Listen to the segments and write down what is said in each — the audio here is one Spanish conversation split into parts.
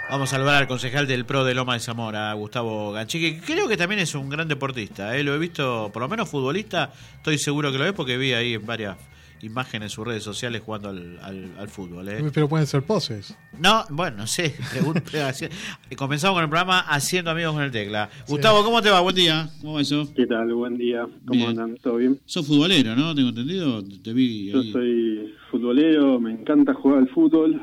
Vamos a saludar al concejal del PRO de Loma de Zamora, Gustavo Ganchi, que creo que también es un gran deportista. Lo he visto, por lo menos futbolista, estoy seguro que lo es porque vi ahí en varias imágenes en sus redes sociales jugando al fútbol. Pero pueden ser poses. No, bueno, no sé. Comenzamos con el programa Haciendo Amigos con el Tecla. Sí. Gustavo, ¿cómo te va? Buen día. ¿Cómo va eso? ¿Qué tal? Buen día. ¿Cómo bien. andan? ¿Todo bien? Sos futbolero, ¿no? ¿Tengo entendido? Te vi ahí. Yo soy futbolero, me encanta jugar al fútbol.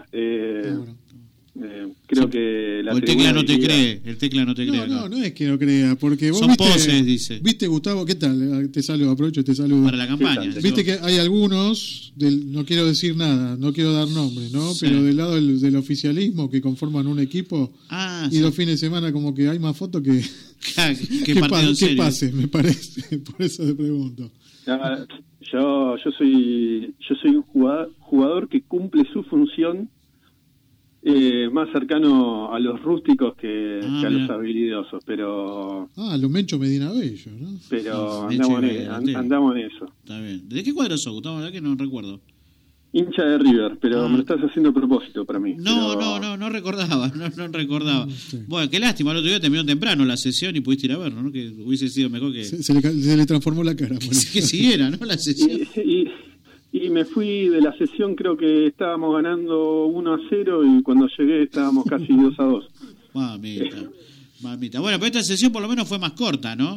Creo que la el Tecla no te cree, el Tecla no te cree. No es que no crea, porque vos son viste, poses, dice. Viste, Gustavo, ¿qué tal? Te saludo, aprovecho, te saludo. Para la campaña. Viste que hay algunos, no quiero decir nada, no quiero dar nombres, ¿no? Sí. Pero del lado del oficialismo que conforman un equipo y los fines de semana como que hay más fotos que pase, me parece. Por eso te pregunto. Yo soy un jugador que cumple su función más cercano a los rústicos que a los habilidosos, pero... los Mencho Medina Bello, ¿no? Pero andamos en eso. Está bien. ¿De qué cuadro sos, Gustavo? La verdad que no recuerdo. Hincha de River, pero me lo estás haciendo a propósito para mí. No recordaba, no recordaba. Sí. Bueno, qué lástima, el otro día terminó temprano la sesión y pudiste ir a verlo, ¿no? Que hubiese sido mejor que... Se le transformó la cara. Bueno. Que siguiera, ¿no? La sesión. Y me fui de la sesión, creo que estábamos ganando 1-0 y cuando llegué estábamos casi 2-2. Mamita. Bueno, pero esta sesión por lo menos fue más corta, ¿no?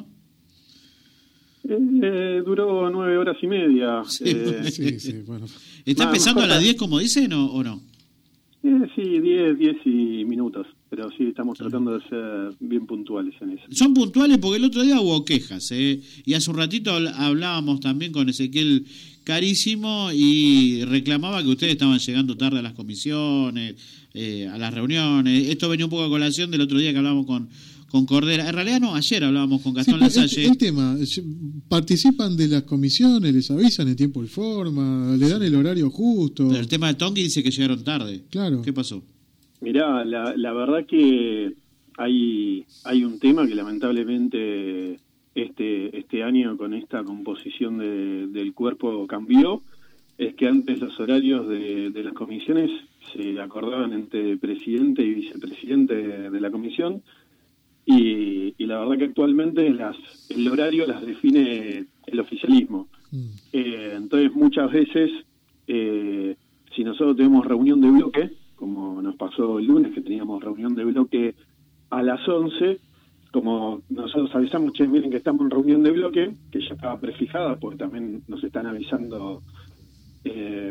Duró 9 horas y media. Sí, bueno. ¿Está empezando a las 10 como dicen o no? Sí, 10 y minutos. Pero sí, estamos tratando de ser bien puntuales en eso. Son puntuales porque el otro día hubo quejas, y hace un ratito hablábamos también con Ezequiel Carísimo y reclamaba que ustedes estaban llegando tarde a las comisiones, a las reuniones. Esto venía un poco a colación del otro día que hablábamos con Cordera. En realidad no, ayer hablábamos con Gastón Lasalle. El tema, participan de las comisiones, les avisan en tiempo y forma, le dan el horario justo. Pero el tema de Tongi dice que llegaron tarde. Claro. ¿Qué pasó? Mirá, la verdad que hay un tema que lamentablemente este año con esta composición del cuerpo cambió. Es que antes los horarios de las comisiones se acordaban entre presidente y vicepresidente de la comisión y la verdad que actualmente el horario las define el oficialismo. Entonces muchas veces si nosotros tenemos reunión de bloque, como nos pasó el lunes que teníamos reunión de bloque a las 11, como nosotros avisamos, miren que estamos en reunión de bloque, que ya estaba prefijada, porque también nos están avisando, te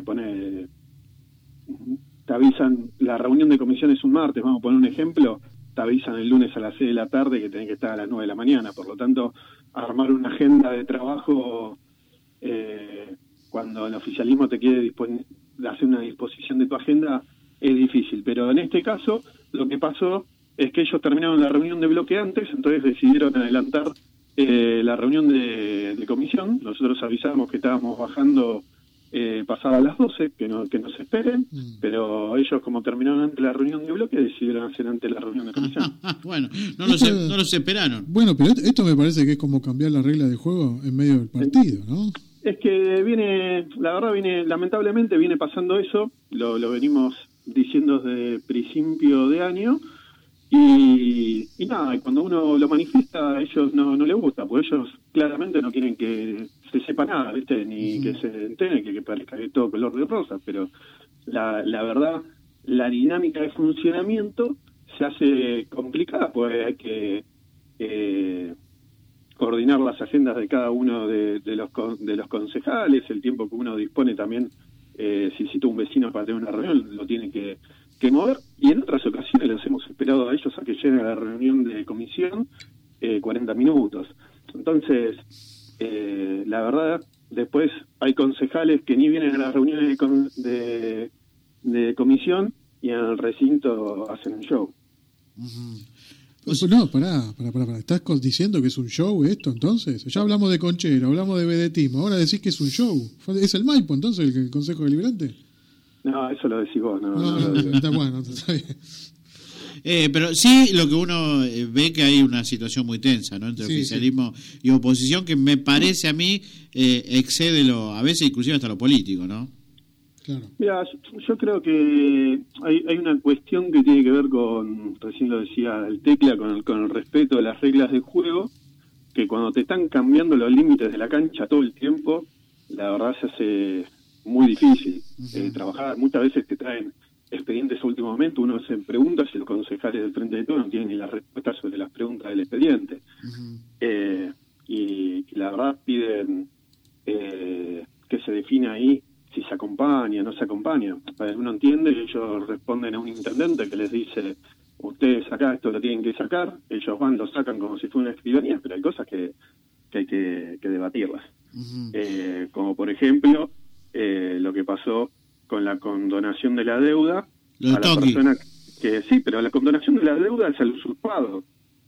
avisan, la reunión de comisión es un martes, vamos a poner un ejemplo, te avisan el lunes a las 6 de la tarde que tenés que estar a las 9 de la mañana, por lo tanto, armar una agenda de trabajo cuando el oficialismo te quiere hacer una disposición de tu agenda es difícil, pero en este caso lo que pasó es que ellos terminaron la reunión de bloque antes, entonces decidieron adelantar la reunión de comisión. Nosotros avisamos que estábamos bajando pasadas las 12, que nos esperen, pero ellos como terminaron antes la reunión de bloque decidieron hacer antes la reunión de comisión. Bueno, no los esperaron. Bueno, pero esto me parece que es como cambiar la regla de juego en medio del partido, ¿no? Es que lamentablemente viene pasando eso, lo venimos diciendo desde principio de año, y nada, cuando uno lo manifiesta a ellos no les gusta, porque ellos claramente no quieren que se sepa nada, ¿viste? Ni que se entere, que parezca que todo color de rosa, pero la verdad, la dinámica de funcionamiento se hace complicada, pues hay que coordinar las agendas de cada uno de los concejales, el tiempo que uno dispone también, si cita un vecino para tener una reunión, lo tiene que mover, y en otras ocasiones los hemos esperado a ellos a que lleguen a la reunión de comisión 40 minutos. Entonces, la verdad, después hay concejales que ni vienen a las reuniones de comisión y en el recinto hacen un show. No, pará. ¿Estás diciendo que es un show esto entonces? Ya hablamos de Conchero, hablamos de vedetismo, ahora decís que es un show. ¿Es el Maipo entonces el Consejo Deliberante? No, eso lo decís vos. No, está bueno, está bien. Pero sí, lo que uno ve que hay una situación muy tensa, ¿no? Entre oficialismo y oposición, que me parece a mí excede a veces inclusive hasta lo político, ¿no? Claro. Mira, yo creo que hay una cuestión que tiene que ver con, recién lo decía el Tecla, con el respeto de las reglas del juego, que cuando te están cambiando los límites de la cancha todo el tiempo, la verdad se hace muy difícil trabajar. Muchas veces te traen expedientes a último momento, uno se pregunta si los concejales del Frente de Todos no tienen ni la respuesta sobre las preguntas del expediente. Y la verdad piden que se defina ahí si se acompaña, no se acompaña. Uno entiende que ellos responden a un intendente que les dice, ustedes acá esto lo tienen que sacar, ellos van, lo sacan como si fuera una escribanía, pero hay cosas que hay que debatirlas. Como por ejemplo, lo que pasó con la condonación de la deuda a la persona que sí, pero la condonación de la deuda es al usurpado.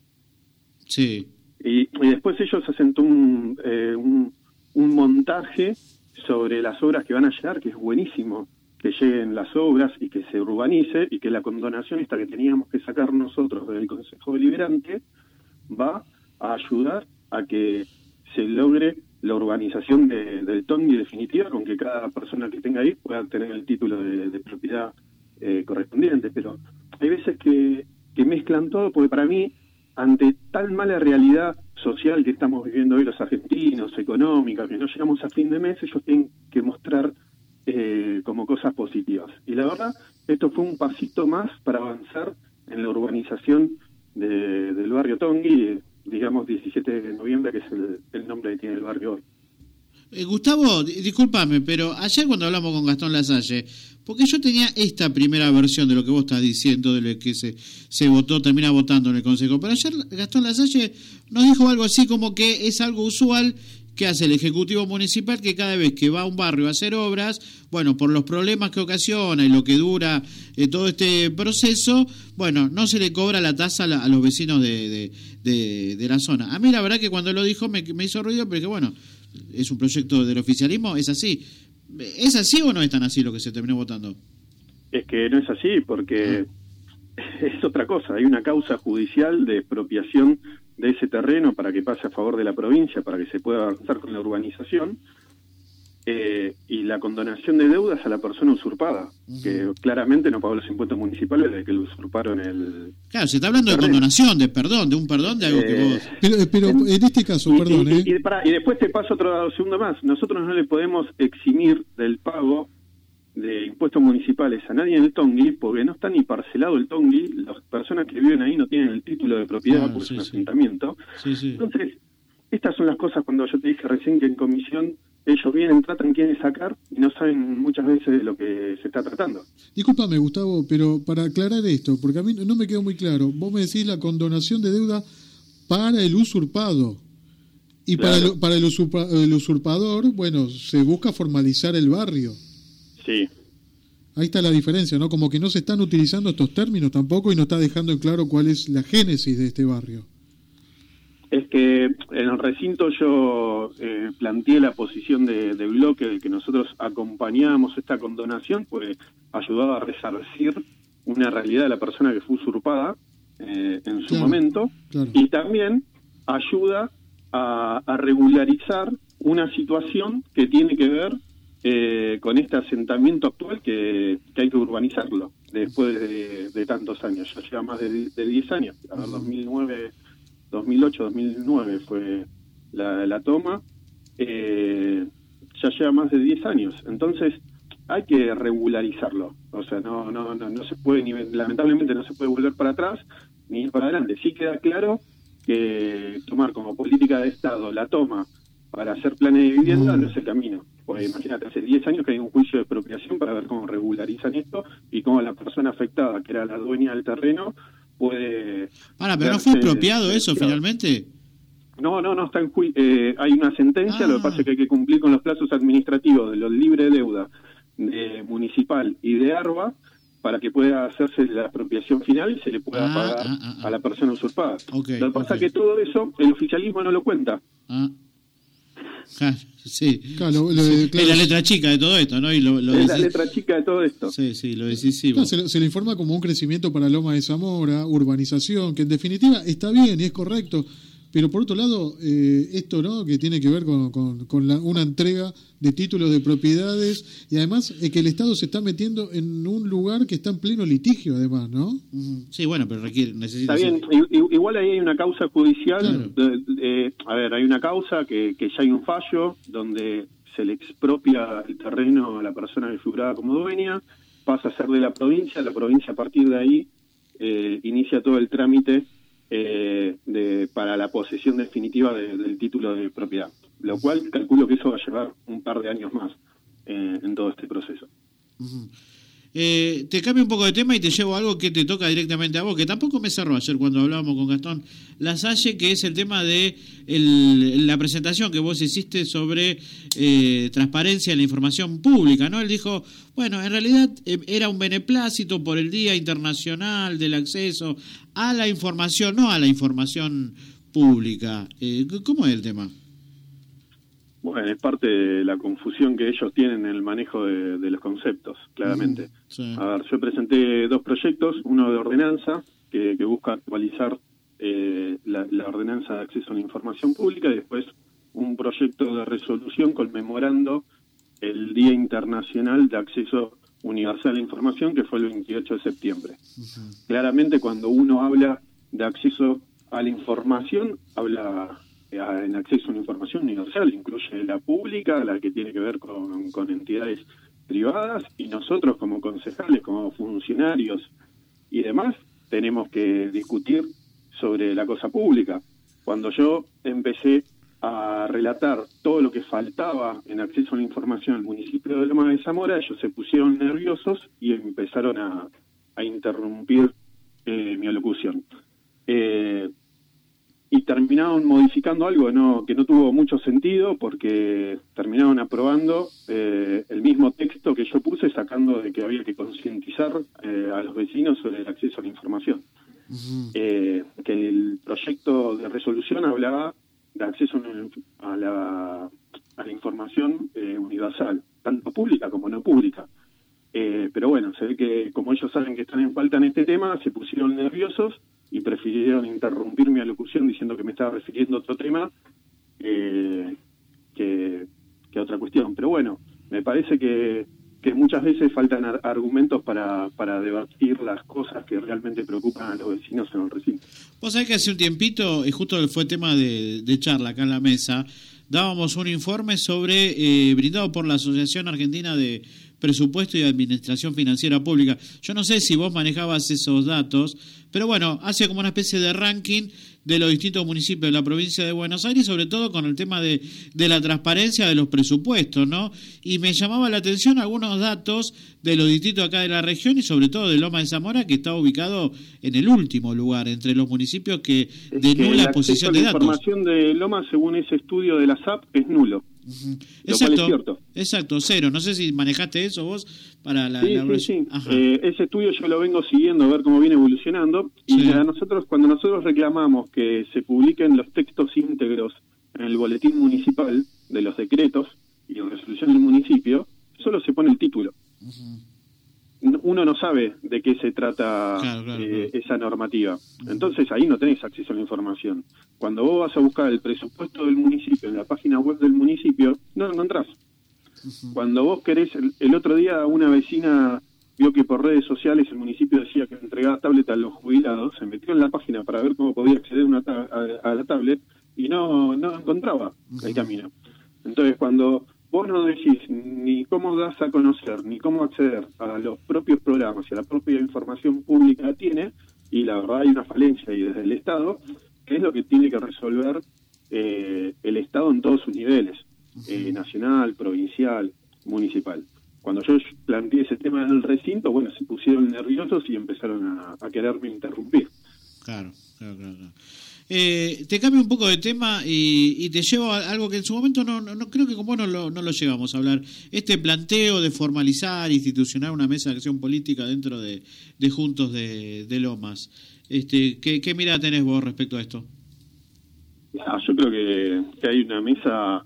Sí. Y después ellos hacen un montaje sobre las obras que van a llegar, que es buenísimo, que lleguen las obras y que se urbanice, y que la condonación esta que teníamos que sacar nosotros del Consejo Deliberante va a ayudar a que se logre la urbanización del Tongui definitiva, con que cada persona que tenga ahí pueda tener el título de propiedad correspondiente. Pero hay veces que mezclan todo, porque para mí, ante tan mala realidad social que estamos viviendo hoy los argentinos, económica, que no llegamos a fin de mes, ellos tienen que mostrar como cosas positivas. Y la verdad, esto fue un pasito más para avanzar en la urbanización del barrio Tongui, digamos 17 de noviembre, que es el nombre que tiene el barrio hoy. Gustavo, discúlpame, pero ayer cuando hablamos con Gastón Lasalle, porque yo tenía esta primera versión de lo que vos estás diciendo, de lo que se votó, termina votando en el Consejo, pero ayer Gastón Lasalle nos dijo algo así como que es algo usual que hace el Ejecutivo Municipal, que cada vez que va a un barrio a hacer obras, bueno, por los problemas que ocasiona y lo que dura todo este proceso, bueno, no se le cobra la tasa a los vecinos de la zona. A mí la verdad que cuando lo dijo me hizo ruido, porque bueno, es un proyecto del oficialismo, es así. ¿Es así o no es tan así lo que se terminó votando? Es que no es así, porque es otra cosa. Hay una causa judicial de expropiación de ese terreno para que pase a favor de la provincia, para que se pueda avanzar con la urbanización, y la condonación de deudas a la persona usurpada, que claramente no pagó los impuestos municipales desde que lo usurparon el... Claro, se está hablando de condonación, de perdón, de un perdón de algo que vos... Pero en este caso, perdón... Y después te paso otro segundo más. Nosotros no le podemos eximir del pago de impuestos municipales a nadie en el Tongui, porque no está ni parcelado el Tongui, las personas que viven ahí no tienen el título de propiedad, porque es un asentamiento. Entonces, estas son las cosas cuando yo te dije recién que en comisión ellos vienen, tratan quieren sacar y no saben muchas veces de lo que se está tratando. Discúlpame, Gustavo, pero para aclarar esto, porque a mí no me quedó muy claro, vos me decís la condonación de deuda para el usurpado. Y claro, para el usurpador, bueno, se busca formalizar el barrio. Sí. Ahí está la diferencia, ¿no? Como que no se están utilizando estos términos tampoco y no está dejando en claro cuál es la génesis de este barrio. Es que en el recinto yo planteé la posición de bloque de que nosotros acompañábamos esta condonación, pues ayudaba a resarcir una realidad de la persona que fue usurpada en su momento, y también ayuda a regularizar una situación que tiene que ver con este asentamiento actual que hay que urbanizarlo después de tantos años. Ya lleva más de 10 años, a ver, 2008-2009 fue la toma, ya lleva más de 10 años, entonces hay que regularizarlo, o sea, no se puede, lamentablemente no se puede volver para atrás ni ir para adelante. Sí queda claro que tomar como política de Estado la toma para hacer planes de vivienda no es el camino. Pues imagínate, hace 10 años que hay un juicio de expropiación para ver cómo regularizan esto y cómo la persona afectada, que era la dueña del terreno, puede... pero ¿no fue expropiado eso finalmente? No, está en hay una sentencia, lo que pasa es que hay que cumplir con los plazos administrativos de los libre deuda municipal y de ARBA para que pueda hacerse la expropiación final y se le pueda pagar a la persona usurpada. Lo que pasa es que todo eso el oficialismo no lo cuenta. Sí, claro, es la letra chica de todo esto, ¿no? Y es la letra chica de todo esto. Sí, lo decisivo. Claro, se le informa como un crecimiento para Loma de Zamora, urbanización, que en definitiva está bien y es correcto, Pero por otro lado, esto, ¿no?, que tiene que ver con una entrega de títulos de propiedades, y además que el Estado se está metiendo en un lugar que está en pleno litigio, además, ¿no? Sí, bueno, pero necesita... Está bien, igual ahí hay una causa judicial. Claro. Hay una causa que ya hay un fallo donde se le expropia el terreno a la persona que figuraba como dueña, pasa a ser de la provincia a partir de ahí inicia todo el trámite para la posesión definitiva del título de propiedad, lo cual calculo que eso va a llevar un par de años más en todo este proceso. Te cambio un poco de tema y te llevo algo que te toca directamente a vos, que tampoco me cerró ayer cuando hablábamos con Gastón Lasalle, que es el tema de la presentación que vos hiciste sobre transparencia en la información pública, ¿no? Él dijo, bueno, en realidad era un beneplácito por el Día Internacional del Acceso a la Información, no a la información pública. ¿Cómo es el tema? Bueno, es parte de la confusión que ellos tienen en el manejo de los conceptos, claramente. Sí. A ver, yo presenté 2 proyectos, uno de ordenanza, que busca actualizar la ordenanza de acceso a la información pública, y después un proyecto de resolución conmemorando el Día Internacional de Acceso Universal a la Información, que fue el 28 de septiembre. Claramente, cuando uno habla de acceso a la información, habla en acceso a una información universal, incluye la pública, la que tiene que ver con entidades privadas, y nosotros como concejales, como funcionarios y demás, tenemos que discutir sobre la cosa pública. Cuando yo empecé a relatar todo lo que faltaba en acceso a la información al municipio de Lomas de Zamora, ellos se pusieron nerviosos y empezaron a interrumpir mi alocución. Y terminaron modificando algo que no tuvo mucho sentido, porque terminaron aprobando el mismo texto que yo puse, sacando de que había que concientizar a los vecinos sobre el acceso a la información. Que el proyecto de resolución hablaba de acceso a la información universal, tanto pública como no pública. Pero bueno, se ve que como ellos saben que están en falta en este tema, se pusieron nerviosos y prefirieron interrumpir mi alocución diciendo que me estaba refiriendo a otro tema que a otra cuestión. Pero bueno, me parece que muchas veces faltan argumentos para debatir las cosas que realmente preocupan a los vecinos en el recinto. Vos sabés que hace un tiempito, y justo fue tema de charla acá en la mesa, dábamos un informe sobre brindado por la Asociación Argentina de Presupuesto y Administración Financiera Pública. Yo no sé si vos manejabas esos datos, pero bueno, hace como una especie de ranking de los distintos municipios de la provincia de Buenos Aires, sobre todo con el tema de la transparencia de los presupuestos, ¿no? Y me llamaba la atención algunos datos de los distritos acá de la región y sobre todo de Lomas de Zamora, que está ubicado en el último lugar entre los municipios que de nula exposición de datos. La información de Lomas, según ese estudio de la SAP, es nulo. Exacto, cero. No sé si manejaste eso vos para la... Sí. Ese estudio yo lo vengo siguiendo a ver cómo viene evolucionando, y cuando nosotros reclamamos que se publiquen los textos íntegros en el boletín municipal de los decretos y la resolución del municipio, solo se pone el título. Uno no sabe de qué se trata esa normativa. Entonces ahí no tenés acceso a la información. Cuando vos vas a buscar el presupuesto del municipio en la página web del municipio, no lo encontrás. Cuando vos querés, el otro día una vecina vio que por redes sociales el municipio decía que entregaba tablet a los jubilados, se metió en la página para ver cómo podía acceder a la tablet y no encontraba el camino. Entonces cuando vos no decís ni cómo das a conocer, ni cómo acceder a los propios programas y a la propia información pública tiene, y la verdad hay una falencia ahí desde el Estado, que es lo que tiene que resolver el Estado en todos sus niveles, nacional, provincial, municipal. Cuando yo planteé ese tema en el recinto, bueno, se pusieron nerviosos y empezaron a quererme interrumpir. Claro. Te cambio un poco de tema y te llevo a algo que en su momento no creo que con vos no lo llegamos a hablar. Este planteo de formalizar, institucionar una mesa de acción política dentro de Juntos de Lomas. ¿Qué mirada tenés vos respecto a esto? Yo creo que hay una mesa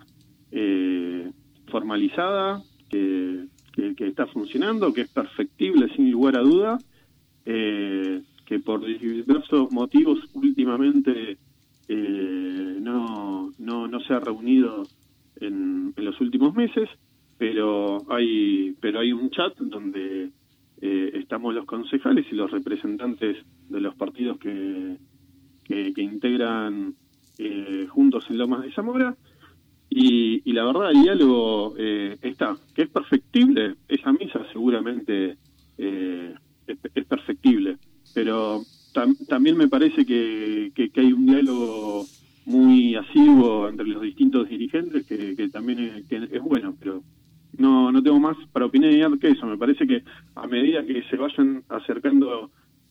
formalizada que está funcionando, que es perfectible sin lugar a duda, que por diversos motivos últimamente no se ha reunido en los últimos meses, pero hay un chat donde estamos los concejales y los representantes de los partidos que integran Juntos en Lomas de Zamora, y la verdad el diálogo está, que es perfectible. Esa mesa seguramente es perfectible, pero también me parece que hay un diálogo muy asiduo entre los distintos dirigentes que también es bueno, pero no tengo más para opinar que eso. Me parece que a medida que se vayan acercando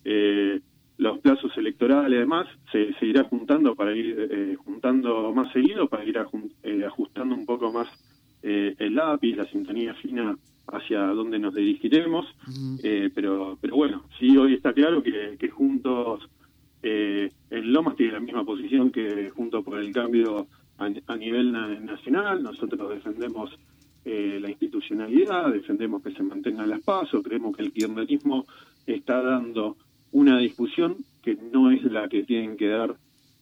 los plazos electorales, además, se irá juntando para ir juntando más seguido, para ir ajustando un poco más el lápiz, la sintonía fina hacia dónde nos dirigiremos. Pero bueno, sí, hoy está claro que Juntos en Lomas tiene la misma posición que Juntos por el Cambio a nivel nacional. Nosotros defendemos la institucionalidad, defendemos que se mantengan las PASO, creemos que el kirchnerismo está dando una discusión que no es la que tienen que dar,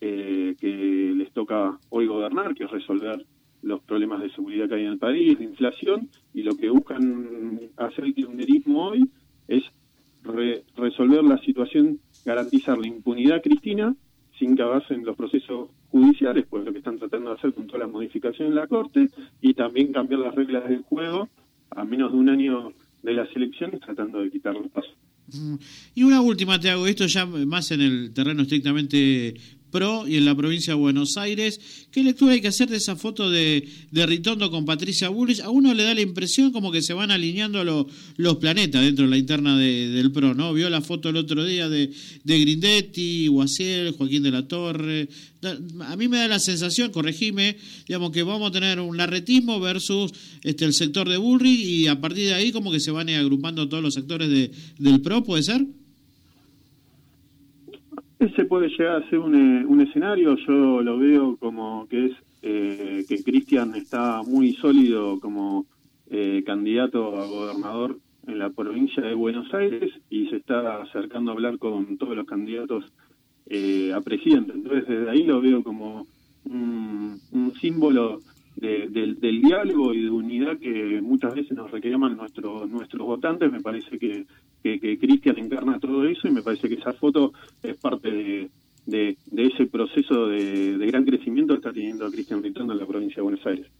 que les toca hoy gobernar, que es resolver los problemas de seguridad que hay en el país, de inflación, y lo que buscan hacer el kirchnerismo hoy es resolver la situación, garantizar la impunidad cristina sin que avancen los procesos judiciales, pues lo que están tratando de hacer con todas las modificaciones en la Corte, y también cambiar las reglas del juego a menos de un año de las elecciones, tratando de quitar los pasos. Y una última te hago, esto ya más en el terreno estrictamente pro y en la provincia de Buenos Aires. ¿Qué lectura hay que hacer de esa foto de Ritondo con Patricia Bullrich? A uno le da la impresión como que se van alineando los planetas dentro de la interna del pro, ¿no? Vio la foto el otro día de Grindetti, Guasiel, Joaquín de la Torre. A mí me da la sensación, corregime, digamos, que vamos a tener un larretismo versus el sector de Bullrich, y a partir de ahí como que se van agrupando todos los sectores del pro, ¿puede ser? Ese puede llegar a ser un escenario. Yo lo veo como que es que Cristian está muy sólido como candidato a gobernador en la provincia de Buenos Aires, y se está acercando a hablar con todos los candidatos a presidente. Entonces desde ahí lo veo como un símbolo del diálogo y de unidad que muchas veces nos reclaman nuestros votantes. Me parece que Cristian encarna todo eso, y me parece que esa foto es parte de ese proceso de gran crecimiento que está teniendo Cristian Ritondo en la provincia de Buenos Aires.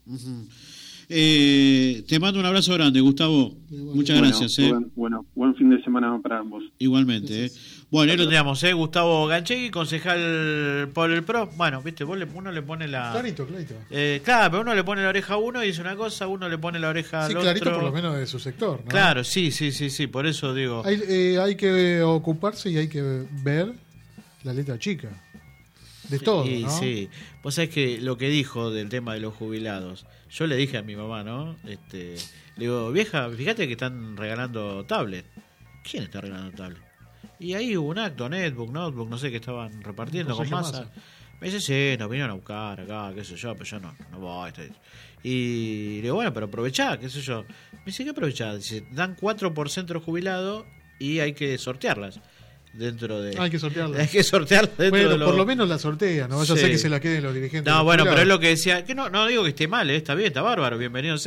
Te mando un abrazo grande, Gustavo. Muchas gracias. Buen fin de semana para ambos. Igualmente. Bueno, ahí lo teníamos, Gustavo Ganchegui, concejal por el PRO. Bueno, viste, uno le pone la... Clarito. Claro, pero uno le pone la oreja a uno y dice una cosa, uno le pone la oreja al otro. Sí, clarito por lo menos de su sector, ¿no? Claro, sí, por eso digo... Hay que ocuparse y hay que ver la letra chica. De todo, ¿no? Sí, vos sabés que lo que dijo del tema de los jubilados, yo le dije a mi mamá, ¿no? Le digo, vieja, fíjate que están regalando tablet. ¿Quién está regalando tablet? Y ahí hubo un acto, notebook, no sé, que estaban repartiendo con masa. Me dice, sí, nos vinieron a buscar acá, qué sé yo, pero yo no voy. Y le digo, bueno, pero aprovechá, qué sé yo. Me dice, ¿qué aprovechá? Dice, dan 4 por centro jubilado y hay que sortearlas. Hay que sortearla dentro bueno, de por lo menos la sortea, no vaya a ser que se la queden los dirigentes. No, bueno, pero es lo que decía, que no digo que esté mal, está bien, está bárbaro, bienvenido sea.